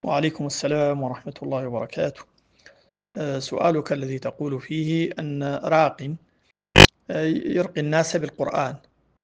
وعليكم السلام ورحمة الله وبركاته. سؤالك الذي تقول فيه أن راق يرقي الناس بالقرآن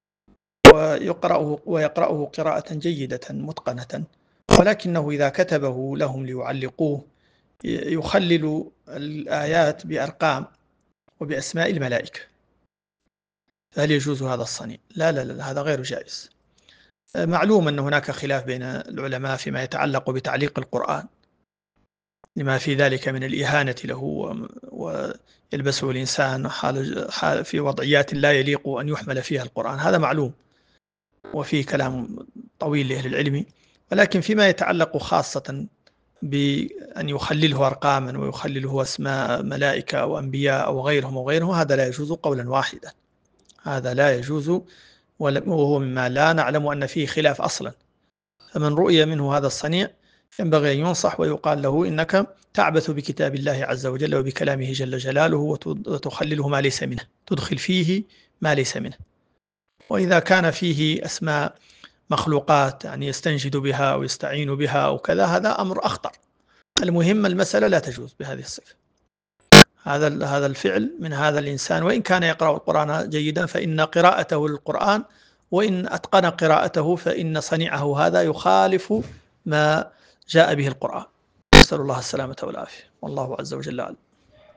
ويقرأه قراءة جيدة متقنة، ولكنه إذا كتبه لهم ليعلقوه يخلل الآيات بأرقام وبأسماء الملائكة، فهل يجوز هذا الصنيع؟ لا لا لا، هذا غير جائز. معلوم أن هناك خلاف بين العلماء فيما يتعلق بتعليق القرآن، لما في ذلك من الإهانة له، ويلبسه الإنسان حال في وضعيات لا يليق أن يحمل فيها القرآن، هذا معلوم وفيه كلام طويل لأهل العلم. ولكن فيما يتعلق خاصة بأن يخلله أرقاما ويخلله أسماء ملائكة أو أنبياء أو غيرهم هذا لا يجوز قولا واحدا، هذا لا يجوز، وهو مما لا نعلم أن فيه خلاف أصلا. فمن رؤي منه هذا الصنيع ينبغي أن ينصح ويقال له إنك تعبث بكتاب الله عز وجل وبكلامه جل جلاله وتخلله ما ليس منه، تدخل فيه ما ليس منه. وإذا كان فيه أسماء مخلوقات يعني يستنجد بها أو يستعين بها أو كذا، هذا أمر أخطر. المهم المسألة لا تجوز بهذه الصفة. هذا الفعل من هذا الإنسان، وإن كان يقرأ القرآن جيدا فإن قراءته للقرآن وإن أتقن قراءته فإن صنيعه هذا يخالف ما جاء به القرآن. نسأل الله السلامة والعافية، والله عز وجل أعلم.